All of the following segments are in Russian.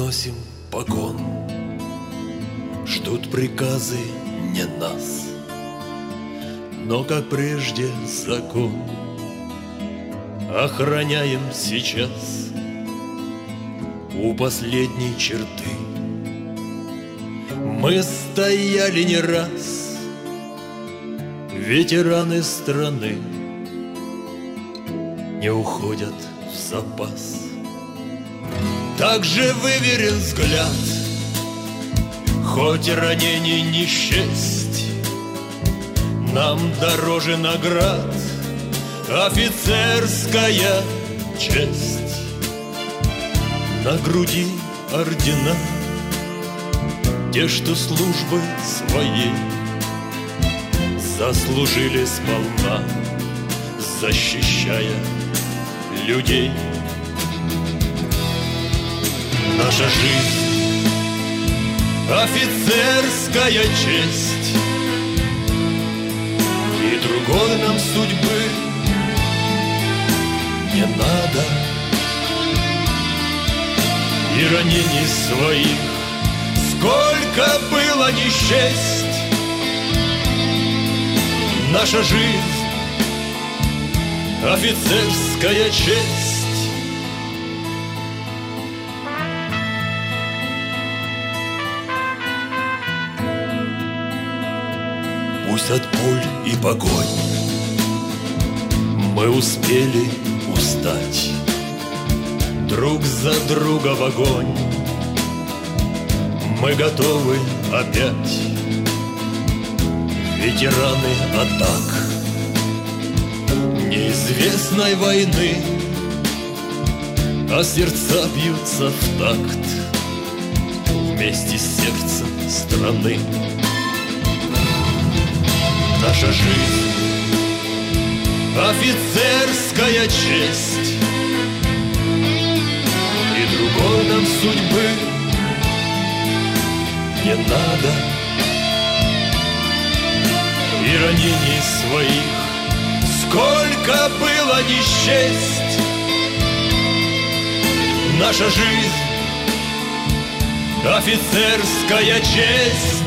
носим погон, ждут приказы не нас, но, как прежде, закон охраняем сейчас у последней черты. Мы стояли не раз, ветераны страны не уходят в запас. Так же выверен взгляд, хоть ранений не счесть, нам дороже наград офицерская честь. На груди ордена, те, что службой своей заслужили сполна, защищая людей. Наша жизнь — офицерская честь, и другой нам судьбы не надо. И ранений своих сколько было не счесть. Наша жизнь — офицерская честь. Пусть от пуль и погонь мы успели устать, друг за друга в огонь мы готовы опять. Ветераны атак неизвестной войны, а сердца бьются в такт вместе с сердцем страны. Наша жизнь — офицерская честь, и другой нам судьбы не надо. И ранений своих сколько было не счесть. Наша жизнь — офицерская честь.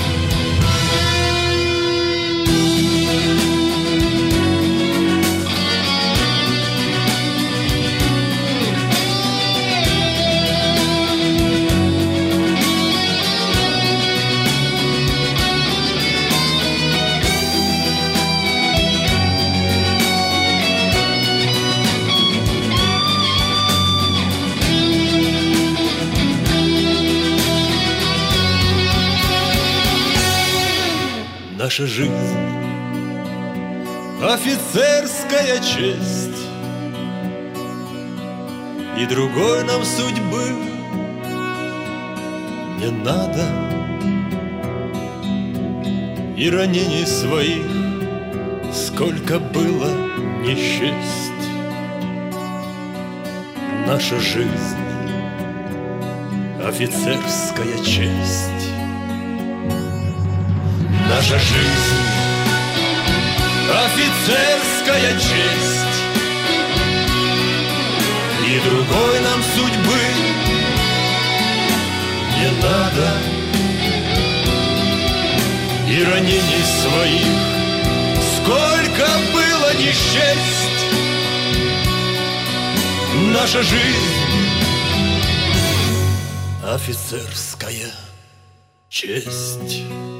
Наша жизнь — офицерская честь, и другой нам судьбы не надо. И ранений своих сколько было не счесть. Наша жизнь — офицерская честь. Наша жизнь — офицерская честь, и другой нам судьбы не надо. И ранений своих сколько было не счесть. Наша жизнь — офицерская честь.